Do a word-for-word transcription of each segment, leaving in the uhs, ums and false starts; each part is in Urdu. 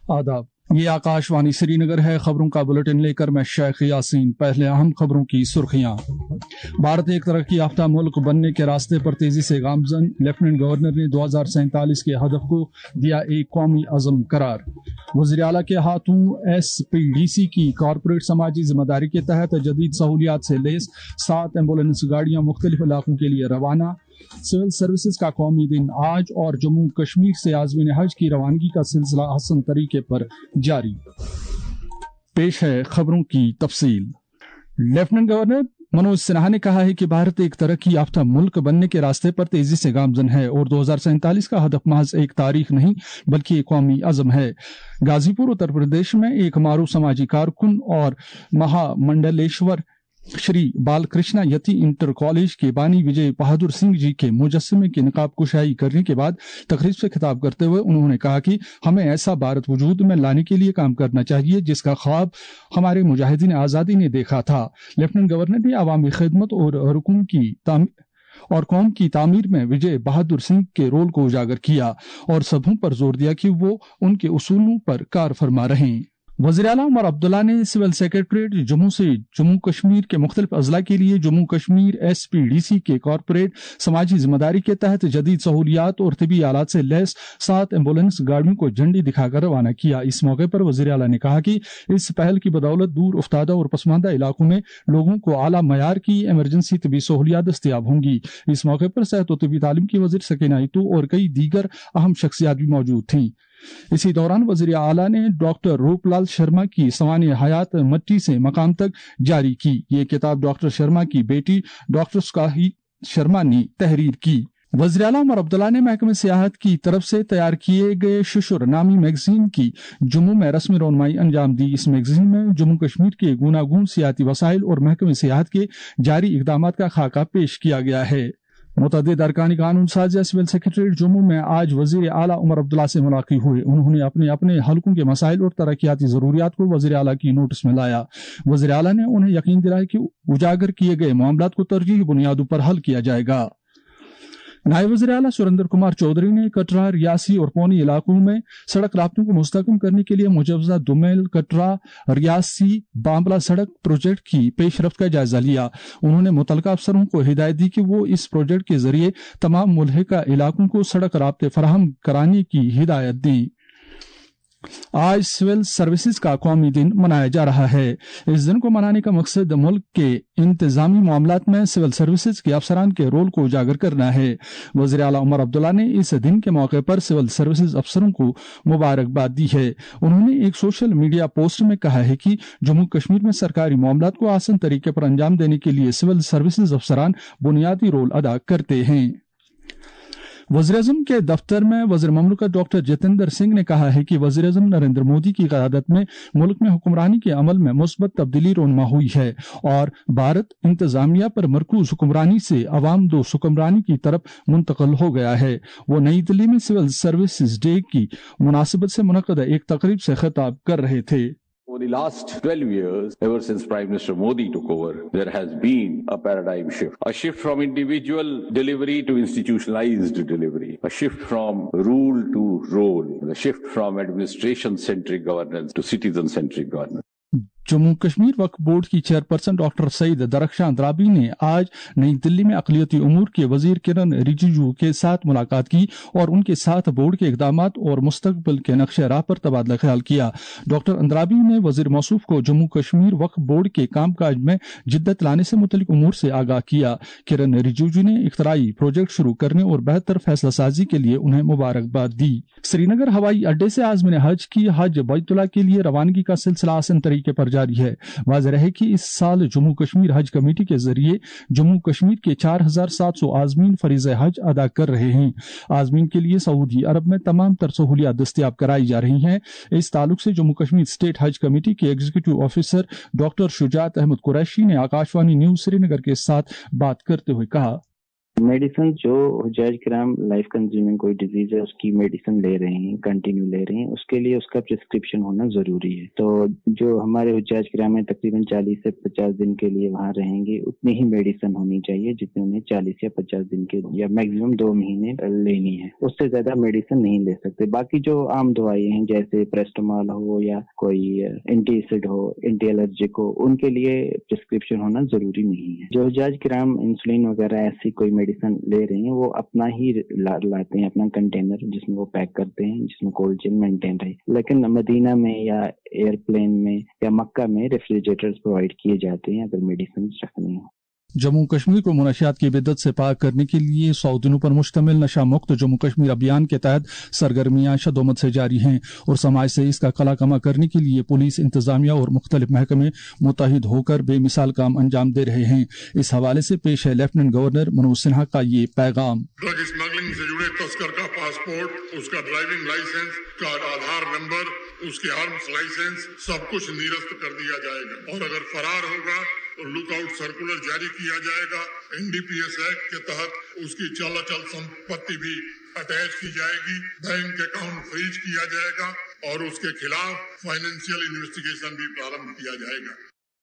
آداب، یہ آکاشوانی سری نگر ہے۔ خبروں کا بلٹن لے کر میں شیخ یاسین۔ پہلے اہم خبروں کی سرخیاں۔ بھارت ایک ترقی یافتہ ملک بننے کے راستے پر تیزی سے گامزن، لیفٹیننٹ گورنر نے دو ہزار سینتالیس کے ہدف کو دیا ایک قومی عزم قرار۔ وزیر اعلیٰ کے ہاتھوں ایس پی ڈی سی کی کارپوریٹ سماجی ذمہ داری کے تحت جدید سہولیات سے لیس سات ایمبولینس گاڑیاں مختلف علاقوں کے لیے روانہ۔ سول سروسز کا قومی دن آج اور جموں کشمیر سے عازمین حج کی روانگی کا سلسلہ حسن طریقے پر جاری۔ پیش ہے خبروں کی تفصیل۔ لیفٹیننٹ گورنر منوج سنہا نے کہا ہے کہ بھارت ایک ترقی یافتہ ملک بننے کے راستے پر تیزی سے گامزن ہے اور دو ہزار سینتالیس کا ہدف محض ایک تاریخ نہیں بلکہ ایک قومی عزم ہے۔ غازی پور اتر پردیش میں ایک معروف سماجی کارکن اور مہا منڈلیشور شری بال کرشنا یتی انٹر کالج کے بانی وجے بہادر سنگھ جی کے مجسمے کی نقاب کشائی کرنے کے بعد تقریب سے خطاب کرتے ہوئے انہوں نے کہا کہ ہمیں ایسا بھارت وجود میں لانے کے لیے کام کرنا چاہیے جس کا خواب ہمارے مجاہدین آزادی نے دیکھا تھا۔ لیفٹیننٹ گورنر نے عوامی خدمت اور رکن کی تعمیر اور قوم کی تعمیر میں وجے بہادر سنگھ کے رول کو اجاگر کیا اور سبھوں پر زور دیا کہ وہ ان کے اصولوں پر کار فرما رہیں۔ وزیر اعلیٰ عمر عبداللہ نے سول سیکریٹریٹ جموں سے جموں کشمیر کے مختلف اضلاع کے لیے Jammu Kashmir S P D C کے کارپوریٹ سماجی ذمہ داری کے تحت جدید سہولیات اور طبی آلات سے لیس سات ایمبولینس گاڑیوں کو جھنڈی دکھا کر روانہ کیا۔ اس موقع پر وزیر اعلیٰ نے کہا کہ اس پہل کی بدولت دور افتادہ اور پسماندہ علاقوں میں لوگوں کو اعلیٰ معیار کی ایمرجنسی طبی سہولیات دستیاب ہوں گی۔ اس موقع پر صحت و طبی تعلیم کی وزیر سکینہ ایتو اور کئی دیگر اہم شخصیات بھی موجود تھیں۔ اسی دوران وزیر اعلیٰ نے ڈاکٹر روپ لال شرما کی سوانح حیات مٹی سے مقام تک جاری کی۔ یہ کتاب ڈاکٹر شرما کی بیٹی ڈاکٹر سکاہی شرما نے تحریر کی۔ وزیر اعلیٰ عمر عبداللہ نے محکمہ سیاحت کی طرف سے تیار کیے گئے ششر نامی میگزین کی جموں میں رسمی رونمائی انجام دی۔ اس میگزین میں جموں کشمیر کے گوناگون سیاحتی وسائل اور محکمہ سیاحت کے جاری اقدامات کا خاکہ پیش کیا گیا ہے۔ متعدد ارکان قانون سازیہ سول سیکریٹریٹ جموں میں آج وزیر اعلیٰ عمر عبداللہ سے ملاقات ہوئے۔ انہوں نے اپنے اپنے حلقوں کے مسائل اور ترقیاتی ضروریات کو وزیر اعلیٰ کی نوٹس میں لایا۔ وزیر اعلیٰ نے انہیں یقین دلایا کہ اجاگر کیے گئے معاملات کو ترجیحی بنیادوں پر حل کیا جائے گا۔ نائب وزیر اعلیٰ سریندر کمار چودھری نے کٹرا، ریاسی اور پونی علاقوں میں سڑک رابطوں کو مستحکم کرنے کے لیے مجوزہ دومیل کٹرا ریاسی بامبلا سڑک پروجیکٹ کی پیش رفت کا جائزہ لیا۔ انہوں نے متعلقہ افسروں کو ہدایت دی کہ وہ اس پروجیکٹ کے ذریعے تمام ملحقہ علاقوں کو سڑک رابطے فراہم کرانے کی ہدایت دیں۔ آج سول سروسز کا قومی دن منایا جا رہا ہے۔ اس دن کو منانے کا مقصد ملک کے انتظامی معاملات میں سول سروسز کے افسران کے رول کو اجاگر کرنا ہے۔ وزیر اعلیٰ عمر عبداللہ نے اس دن کے موقع پر سول سروسز افسروں کو مبارکباد دی ہے۔ انہوں نے ایک سوشل میڈیا پوسٹ میں کہا ہے کہ جموں کشمیر میں سرکاری معاملات کو آسان طریقے پر انجام دینے کے لیے سول سروسز افسران بنیادی رول ادا کرتے ہیں۔ وزیر اعظم کے دفتر میں وزیر مملکت ڈاکٹر جتیندر سنگھ نے کہا ہے کہ وزیر اعظم نریندر مودی کی قیادت میں ملک میں حکمرانی کے عمل میں مثبت تبدیلی رونما ہوئی ہے اور بھارت انتظامیہ پر مرکوز حکمرانی سے عوام دو حکمرانی کی طرف منتقل ہو گیا ہے۔ وہ نئی دلی میں سول سروسز ڈے کی مناسبت سے منعقدہ ایک تقریب سے خطاب کر رہے تھے۔ Over the last twelve years, ever since Prime Minister Modi took over, there has been a paradigm shift. A shift from individual delivery to institutionalized delivery. A shift from rule to role. A shift from administration-centric governance to citizen-centric governance. Jammu Kashmir وقف بورڈ کی چیئرپرسن ڈاکٹر سعید درخشاں درابی نے آج نئی دلی میں اقلیتی امور کے وزیر کرن رجیجو کے ساتھ ملاقات کی اور ان کے ساتھ بورڈ کے اقدامات اور مستقبل کے نقشہ راہ پر تبادلہ خیال کیا۔ ڈاکٹر اندرابی نے وزیر موصوف کو جموں کشمیر وقف بورڈ کے کام کاج میں جدت لانے سے متعلق امور سے آگاہ کیا۔ کرن رجیجو نے اختراعی پروجیکٹ شروع کرنے اور بہتر فیصلہ سازی کے لیے انہیں مبارکباد دی۔ سری نگر ہوائی اڈے سے عازمین حج کی حج بیت اللہ کے لیے روانگی کا سلسلہ آسان طریقے پر جاری ہے۔ واضح رہے کہ اس سال جموں کشمیر حج کمیٹی کے ذریعے جموں کشمیر کے چار ہزار سات سو عازمین فریضہ حج ادا کر رہے ہیں۔ عازمین کے لیے سعودی عرب میں تمام تر سہولیات دستیاب کرائی جا رہی ہیں۔ اس تعلق سے جموں کشمیر اسٹیٹ حج کمیٹی کے executive officer doctor Shujaat Ahmad Qureshi نے آکاشوانی نیوز سری نگر کے ساتھ بات کرتے ہوئے کہا۔ میڈیسن جو حجاج کرام لائف کنزیومنگ کوئی ڈیزیز ہے اس کی میڈیسن لے رہے ہیں، کنٹینیو لے رہے ہیں، اس کے لیے اس کا پرسکرپشن ہونا ضروری ہے. تو جو ہمارے حجاج کرام میں تقریباً چالیس سے پچاس دن کے لیے وہاں رہیں گے اتنی ہی میڈیسن ہونی چاہیے جتنے انہیں چالیس یا پچاس دن کے یا میکسیمم دو مہینے لینی ہے. اس سے زیادہ میڈیسن نہیں لے سکتے. باقی جو عام دوائیں ہیں جیسے پریسٹمال ہو یا کوئی اینٹی ایسڈ ہو، اینٹی الرجک ہو، ان کے لیے پرسکرپشن ہونا ضروری نہیں ہے. جو حجاج کرام انسولین وغیرہ ایسی کوئی میڈیسن لے رہے ہیں وہ اپنا ہی لاتے ہیں، اپنا کنٹینر جس میں وہ پیک کرتے ہیں، جس میں کولڈ چین مینٹین رہے. لیکن مدینہ میں یا ایئر پلین میں یا مکہ میں ریفریجریٹرز پرووائڈ کیے جاتے ہیں اگر میڈیسن رکھنی ہو. جموں کشمیر کو منشیات کی بدعت سے پاک کرنے کے لیے سو دنوں پر مشتمل نشہ مکت جموں کشمیر ابھیان کے تحت سرگرمیاں شدومت سے جاری ہیں اور سماج سے اس کا کلا کما کرنے کے لیے پولیس، انتظامیہ اور مختلف محکمے متحد ہو کر بے مثال کام انجام دے رہے ہیں. اس حوالے سے پیش ہے لیفٹیننٹ گورنر منوج سنہا کا یہ پیغام. ڈرگ اسمگلنگ سے جڑے تسکر کا پاسپورٹ، اس کا ڈرائیونگ لائسنس، کا آدھار نمبر، اس کے آرمز لائسنس سب کچھ نیرست کر دیا جائے گا، اور اگر فرار ہوگا تو لک آؤٹ سرکولر جاری کیا جائے گا. N D P S act کے تحت اس کی چل اچل سمپتی بھی اٹیچ کی جائے گی، بینک اکاؤنٹ فریز کیا جائے گا اور اس کے خلاف فائنینشیل انویسٹیگیشن بھی پرارمبھ کیا جائے گا.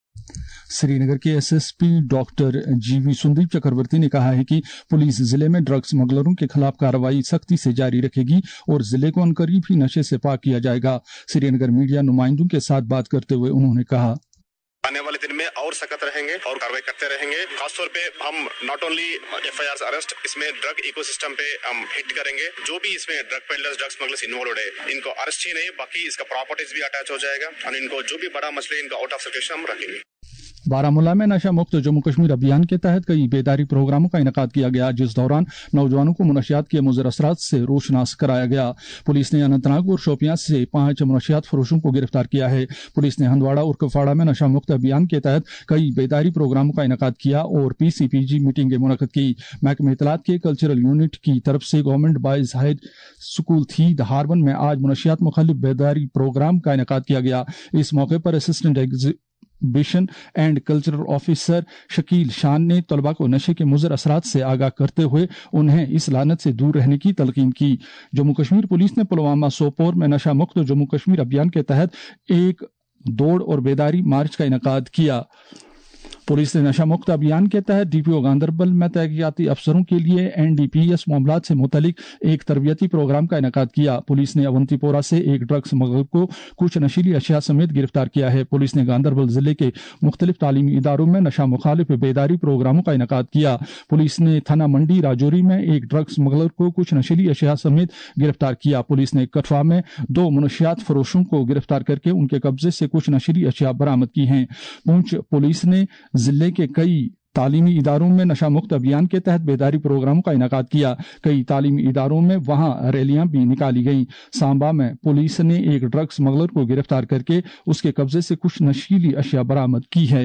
سری نگر کے S S P doctor G V Sandeep Chakravarthy نے کہا ہے کہ پولیس ضلع میں ڈرگ سمگلروں کے خلاف کارروائی سختی سے جاری رکھے گی اور ضلع کو عنقریب ہی نشے سے پاک کیا جائے گا. سری نگر میڈیا نمائندوں کے ساتھ بات کرتے ہوئے انہوں نے کہا آنے والے دن میں اور سخت رہیں گے اور کاروائی کرتے رہیں گے. خاص طور پہ ہم not only F I R arrest, اس میں ڈرگ ایکو سسٹم پہ ہم ہٹ کریں گے. جو بھی اس میں drug peddlers, drug smugglers involved ہے ان کو ارسٹ ہی نہیں باقی اس کا پراپرٹیز بھی اٹیچ ہو جائے گا اور ان کو جو بھی بڑا مسئلہ ان کا آؤٹ آف سرکولیشن ہم رکھیں گے. بارہمولہ میں نشہ مکت جموں کشمیر ابھیان کے تحت کئی بیداری پروگراموں کا انعقاد کیا گیا جس دوران نوجوانوں کو منشیات کے مضر اثرات سے روشناس کرایا گیا. پولیس نے اننت ناگ اور شوپیاں سے پانچ منشیات فروشوں کو گرفتار کیا ہے. پولیس نے ہندواڑہ اور کپواڑہ میں نشہ مکت ابھیان کے تحت کئی بیداری پروگراموں کا انعقاد کیا اور پی سی پی جی میٹنگیں منعقد کی. محکمہ اطلاعات کے کلچرل یونٹ کی طرف سے گورنمنٹ بائز ہائی اسکول تھی دہاربن میں آج منشیات مخالف بیداری پروگرام کا انعقاد کیا گیا. اس موقع پر assistant exhibition and cultural officer Shakeel Shan نے طلباء کو نشے کے مضر اثرات سے آگاہ کرتے ہوئے انہیں اس لعنت سے دور رہنے کی تلقین کی. جموں کشمیر پولیس نے پلوامہ سوپور میں نشہ مکت جموں کشمیر ابھیان کے تحت ایک دوڑ اور بیداری مارچ کا انعقاد کیا. پولیس نے نشہ مکت ابھیان کے تحت ڈی پی او گاندربل میں تحقیقاتی افسروں کے لیے این ڈی پی ایس معاملات سے متعلق ایک تربیتی پروگرام کا انعقاد کیا. پولیس نے اونتی پورہ سے ایک ڈرگ سمگلر کو کچھ نشیلی اشیاء سمیت گرفتار کیا ہے. پولیس نے گاندربل ضلع کے مختلف تعلیمی اداروں میں نشہ مخالف بیداری پروگراموں کا انعقاد کیا. پولیس نے تھانہ منڈی راجوری میں ایک ڈرگ سمگلر کو کچھ نشیلی اشیاء سمیت گرفتار کیا. پولیس نے کٹھوا میں دو منشیات فروشوں کو گرفتار کر کے ان کے قبضے سے کچھ نشیلی اشیاء برآمد کی ہیں. پونچھ پولیس نے ضلع کے کئی تعلیمی اداروں میں نشہ مکت ابھیان کے تحت بیداری پروگراموں کا انعقاد کیا. کئی تعلیمی اداروں میں وہاں ریلیاں بھی نکالی گئیں. سامبا میں پولیس نے ایک ڈرگ سمگلر کو گرفتار کر کے اس کے قبضے سے کچھ نشیلی اشیاء برآمد کی ہے.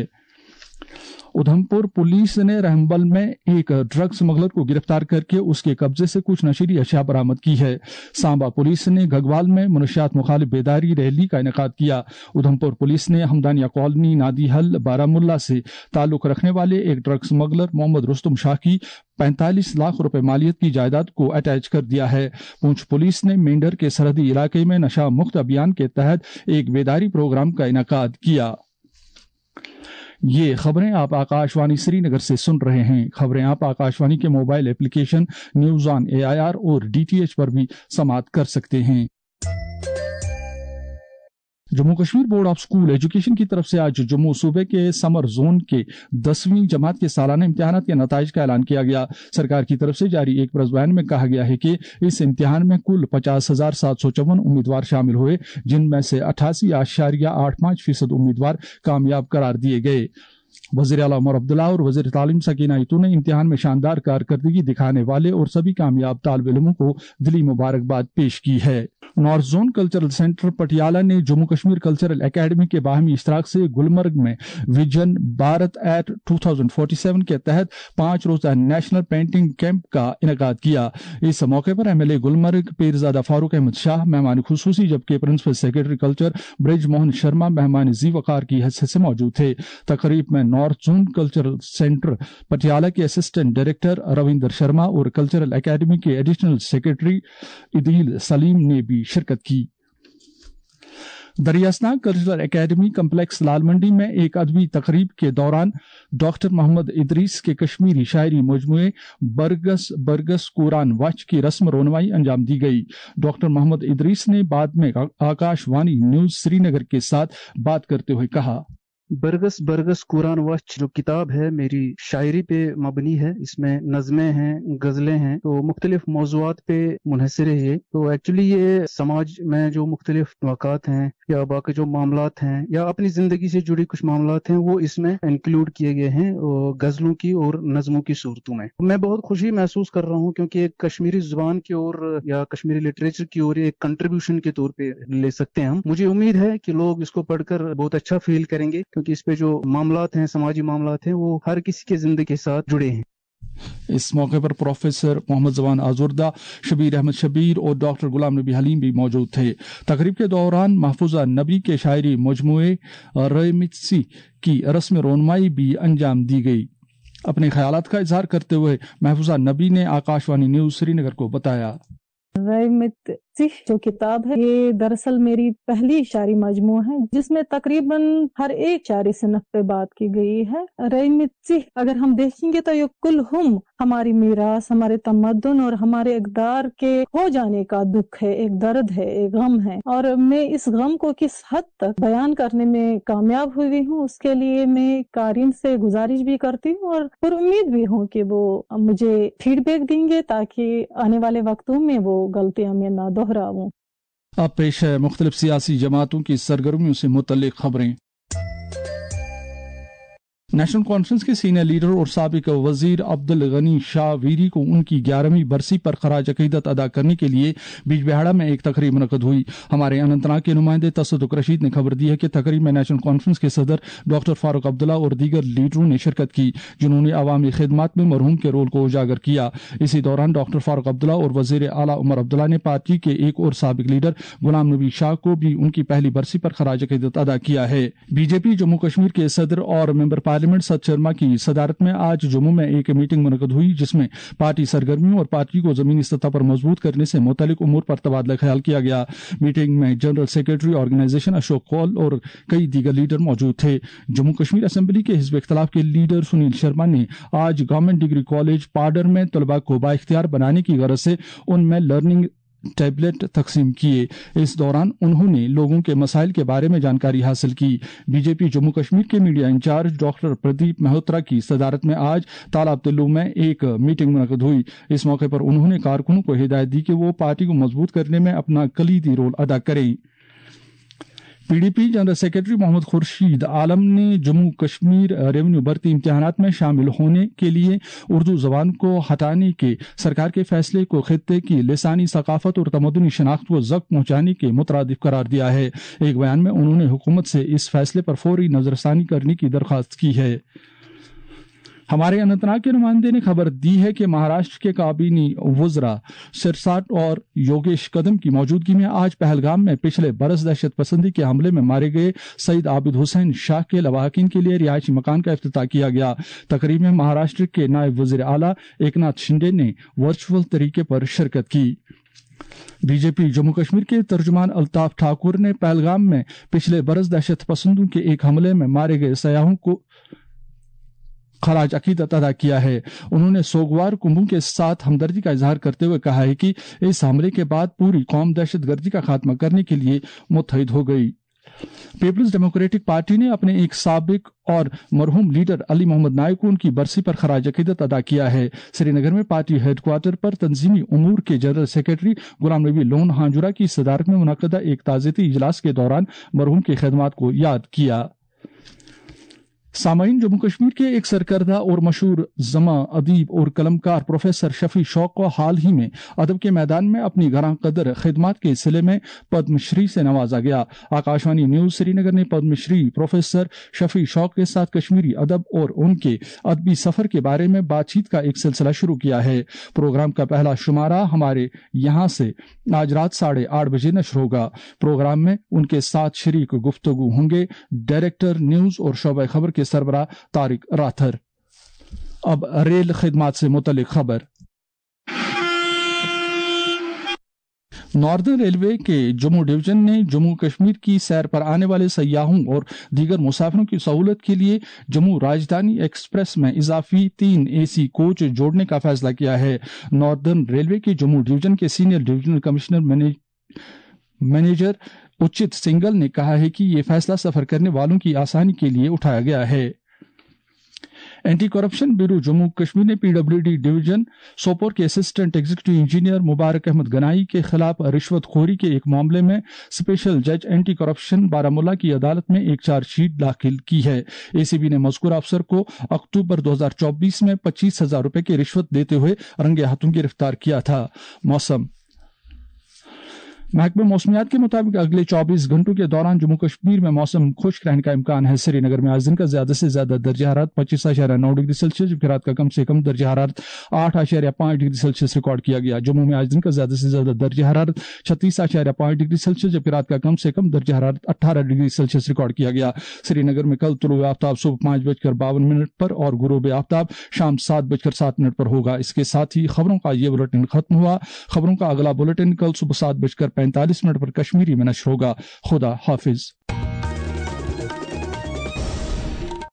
ادھمپور پولیس نے رحمبل میں ایک ڈرگ سمگلر کو گرفتار کر کے اس کے قبضے سے کچھ نشیلی اشیاء برآمد کی ہے. سامبا پولیس نے گھگوال میں منشیات مخالف بیداری ریلی کا انعقاد کیا. ادھمپور پولیس نے ہمدانیہ کالونی نادی حل بارہمولہ سے تعلق رکھنے والے ایک ڈرگ سمگلر محمد رستم شاہ کی پینتالیس لاکھ روپے مالیت کی جائیداد کو اٹیچ کر دیا ہے. پونچھ پولیس نے مینڈر کے سرحدی علاقے میں نشہ مکت ابھیان کے تحت ایک بیداری پروگرام کا انعقاد کیا. یہ خبریں آپ آکاش وانی سری نگر سے سن رہے ہیں. خبریں آپ آکاش وانی کے mobile application news on A I R اور ڈی ٹی ایچ پر بھی سماعت کر سکتے ہیں. Jammu Kashmir board of school education کی طرف سے آج جموں صوبے کے سمر زون کے دسویں جماعت کے سالانہ امتحانات کے نتائج کا اعلان کیا گیا. سرکار کی طرف سے جاری ایک پریس بیان میں کہا گیا ہے کہ اس امتحان میں کل پچاس ہزار سات سو چون امیدوار شامل ہوئے جن میں سے اٹھاسی اشاریہ آٹھ پانچ فیصد امیدوار کامیاب قرار دیے گئے. وزیر اعلیٰ عمر عبداللہ اور وزیر تعلیم سکینہ ایتو نے امتحان میں شاندار کارکردگی دکھانے والے اور سبھی کامیاب طالب علموں کو دلی مبارکباد پیش کی ہے. North zone cultural centre Patiala ने जम्मू कश्मीर कल्चरल एकेडमी के बाहमी इश्तराक से गुलमर्ग में विजन भारत एट दो हज़ार सैंतालीस के तहत पांच रोजा नेशनल पेंटिंग कैंप का इनेकाद किया। इस मौके पर एमएलए गुलमर्ग पीरजादा फारूक अहमद शाह मेहमान खुसूसी, जबकि principal secretary culture Brij Mohan Sharma मेहमान जी वकार की हैसियत से मौजूद थे। तकरीब में north zone cultural centre Patiala के असिस्टेंट डायरेक्टर रविंदर शर्मा और कल्चरल एकेडमी के एडिशनल सेक्रेटरी इदील सलीम ने भी शिरकत की। दरियास्नाग cultural academy complex Lal Mandi में एक अदबी तकरीब के दौरान डॉक्टर मोहम्मद इदरीस के कश्मीरी शायरी मजमूए बरगस बरगस कुरान वच की रस्म रोनवाई अंजाम दी गई। डॉक्टर मोहम्मद इदरीस ने बाद में आकाशवाणी न्यूज श्रीनगर के साथ बात करते हुए कहा, बरगस बरगस कुरान वच जो किताब है मेरी शायरी पे मबनी है। इसमें नज़में हैं, गज़लें हैं, तो मुख्तलिफ मौज़ूआत पे मुनहसर है ये। तो एक्चुअली ये समाज में जो मुख्तलिफ वाक़ात हैं या बाकी जो मामलात हैं या अपनी ज़िंदगी से जुड़ी कुछ मामलात हैं वो इसमें इंक्लूड किए गए हैं गज़लों की और नज़मों की सूरतों में। मैं बहुत खुशी महसूस कर रहा हूँ क्योंकि एक कश्मीरी ज़ुबान की ओर या कश्मीरी लिटरेचर की ओर एक कंट्रीब्यूशन के तौर पे ले सकते हैं हम। मुझे उम्मीद है कि लोग इसको पढ़कर बहुत अच्छा फील करेंगे क्योंकि इस पे जो मामलात हैं, समाजी मामलात हैं, वो हर किसी के जिंदगी के साथ जुड़े हैं। इस मौके पर प्रोफेसर मोहम्मद जवान आजुर्दा, शबीर अहमद शबीर और डॉक्टर गुलाम नबी हलीम भी मौजूद थे। तकरीब के दौरान महफूजा नबी के शायरी मजमूए रेमित्सी की रस्म रोनमाई भी अंजाम दी गई। अपने ख्यालात का इजहार करते हुए महफूजा नबी ने आकाशवाणी न्यूज श्रीनगर को बताया, रेमित्सी जो किताब है ये दरअसल मेरी पहली शायरी मजमू है जिसमें तकरीबन हर एक शायरी सिनफ पे बात की गई है। रेमित्सी अगर हम देखेंगे तो ये कुल हम हमारी मीरास, हमारे तमद्दुन और हमारे इक़दार के हो जाने का दुख है, एक दर्द है, एक गम है। और मैं इस गम को किस हद तक बयान करने में कामयाब हुई हूँ उसके लिए मैं कारीन से गुजारिश भी करती हूँ और पर उम्मीद भी हूँ कि वो मुझे फीडबैक देंगे ताकि आने वाले वक्तों में वो गलतियां मैं ना दोहराऊं। अब पेश है मुख्तलिफ सियासी जमातों की सरगर्मियों से मुतल्लिक खबरें। नेशनल कॉन्फ्रेंस के सीनियर लीडर और साबिक वजीर अब्दुल गनी शाह वीरी को उनकी ग्यारहवीं बरसी पर खराज अकीदत अदा करने के लिए बिजबिहाड़ा में एक तकरीब मुनक़द हुई। हमारे अनंतनाग के नुमाइंदे तसद्दुक रशीद ने खबर दी है कि तकरीब में नेशनल कॉन्फ्रेंस के सदर डॉक्टर फारूक अब्दुल्ला और दीगर लीडरों ने शिरकत की जिन्होंने अवामी खिदमत में मरहूम के रोल को उजागर किया। इसी दौरान डॉक्टर फारूक अब्दुल्ला और वजीर आला उमर अब्दुल्ला ने पार्टी के एक और साबिक लीडर गुलाम नबी शाह को भी उनकी पहली बरसी पर खराज अकीदत अदा किया है। बीजेपी जम्मू कश्मीर के सदर और मेंबर पार्लियामेंट सत शर्मा की सदारत में आज जम्मू में एक मीटिंग मुनक़द हुई जिसमें पार्टी सरगर्मियों और पार्टी को जमीनी सतह पर मजबूत करने से मुतालिक उमूर पर तबादला ख्याल किया गया। मीटिंग में general secretary organisation Ashok Kaul और कई दीगर लीडर मौजूद थे। जम्मू कश्मीर असेंबली के हिज़्ब इख्तिलाफ के लीडर सुनील शर्मा ने आज गवर्नमेंट डिग्री कॉलेज पाडर में तलबा को बाइख्तियार बनाने की गरज से उनमें लर्निंग टैबलेट तकसीम किए। इस दौरान उन्होंने लोगों के मसाइल के बारे में जानकारी हासिल की। बीजेपी जम्मू कश्मीर के media in charge doctor Pradeep Malhotra की सदारत में आज तालाब तिल्लू में एक मीटिंग मुनक़द हुई। इस मौके पर उन्होंने कारकुनों को हिदायत दी कि वो पार्टी को मजबूत करने में अपना कलीदी रोल अदा करें। PDP general secretary Mohammad Khurshid Alam ने जम्मू कश्मीर रेवेन्यू भर्ती इम्तिहानात में शामिल होने के लिए उर्दू जबान को हटाने के सरकार के फैसले को खित्ते की लिसानी सकाफत और तमदनी शनाख्त को जख्म पहुंचाने के मुतरादिफ करार दिया है। एक बयान में उन्होंने हुकूमत से इस फैसले पर फौरी नजरसानी करने की दरख्वास्त की है। हमारे अनंतनाग के नुमाइंदे ने खबर दी है कि महाराष्ट्र के काबीनी वज़रा सिरसाट और योगेश कदम की मौजूदगी में आज पहलगाम में पिछले बरस दहशत पसंदी के हमले में मारे गए सईद आबिद हुसैन शाह के लवाहकीन के लिए रिहायशी मकान का इफ्तिताह किया गया। तकरीब में महाराष्ट्र के नायब वज़ीर आला एकनाथ शिंदे ने वर्चुअल तरीके पर शिरकत की। बीजेपी जम्मू कश्मीर के तर्जुमान अल्ताफ ठाकुर ने पहलगाम में पिछले बरस दहशत पसंदों के एक हमले में मारे गए सयाहों को खराज अकीदत अदा किया है। उन्होंने सोगवार कुंभों के साथ हमदर्दी का इजहार करते हुए कहा है कि इस हमले के बाद पूरी कौम दहशतगर्दी का खात्मा करने के लिए मुत्तहिद हो गई। पीपल्स डेमोक्रेटिक पार्टी ने अपने एक साबिक और मरहूम लीडर अली मोहम्मद नाइक को उनकी बरसी पर खराज अकीदत अदा किया है। श्रीनगर में पार्टी हेडक्वार्टर पर तंजीमी उमूर के general secretary Ghulam Nabi loan हांजुरा की सदारत में मुनक़दा एक ताज़ियती इजलास के दौरान मरहूम की खिदमत को याद किया। सामाइन जम्मू कश्मीर के एक सरकर्दा और मशहूर जमा अदीब और कलमकार प्रोफेसर शफी शौक को हाल ही में अदब के मैदान में अपनी गरां कदर खिदमत के सिले में पद्मश्री से नवाजा गया। आकाशवाणी न्यूज श्रीनगर ने पद्मश्री प्रोफेसर शफी शौक के साथ कश्मीरी अदब और उनके अदबी सफर के बारे में बातचीत का एक सिलसिला शुरू किया है। प्रोग्राम का पहला शुमारा हमारे यहाँ से आज रात साढ़े आठ बजे नश्र होगा। प्रोग्राम में उनके साथ शरीक गुफ्तगू होंगे डायरेक्टर न्यूज और शोबा खबर के सरबराह तारिक राथर। अब रेल खिदमत से मुतल्लिक खबर। नॉर्दर्न रेलवे के जम्मू डिवीजन ने जम्मू कश्मीर की सैर पर आने वाले सयाहों और दीगर मुसाफिरों की सहूलत के लिए जम्मू राजधानी एक्सप्रेस में इजाफी तीन एसी कोच जोड़ने का फैसला किया है। नॉर्दर्न रेलवे के जम्मू डिवीजन के senior divisional commissioner manage, manager Uchit Singhal ने कहा है कि ये फैसला सफर करने वालों की आसानी के लिए उठाया गया है। Anti corruption bureau Jammu Kashmir ने पीडब्ल्यूडी डिवीजन सोपोर के assistant executive engineer Mubarak Ahmad Ganai के खिलाफ रिश्वतखोरी के एक मामले में स्पेशल जज एंटी करप्शन बारामूला की अदालत में एक चार्जशीट दाखिल की है। एसीबी ने मज़कूर अफसर को अक्टूबर दो हजार चौबीस में पच्चीस हजार रुपए की रिश्वत देते हुए रंगे हाथों गिरफ्तार किया था। मौसम महकमे मौसमियात के मुताबिक अगले चौबीस घंटों के दौरान जम्मू कश्मीर में मौसम खुश्क रहने का इम्कान है। श्रीनगर में आज दिन का ज्यादा से ज्यादा दर्जा हरारत पच्चीस आशारिया नौ डिग्री सेल्सियस जबकि रात का कम से कम दर्जा हरारत आठ आशारिया पांच डिग्री सेल्सियस रिकॉर्ड किया गया। जम्मू में आज दिन का ज्यादा से ज्यादा दर्जा हरारत छत्तीस आशारिया पांच डिग्री सेल्सियस जबकि रात का कम से कम दर्जा हरारत अठारह डिग्री सेल्सियस रिकॉर्ड किया गया। श्रीनगर में कल तुलुए आफ्ताब सुबह पांच बजकर बावन मिनट पर और गुरूब आफ्ताब शाम सात बजकर सात मिनट पर होगा। इसके साथ ही खबरों का ये बुलेटिन खत्म हुआ। खबरों का अगला बुलेटिन कल सुबह सात बजकर पैंतालीस मिनट पर कश्मीरी में नश्र होगा। खुदा हाफिज।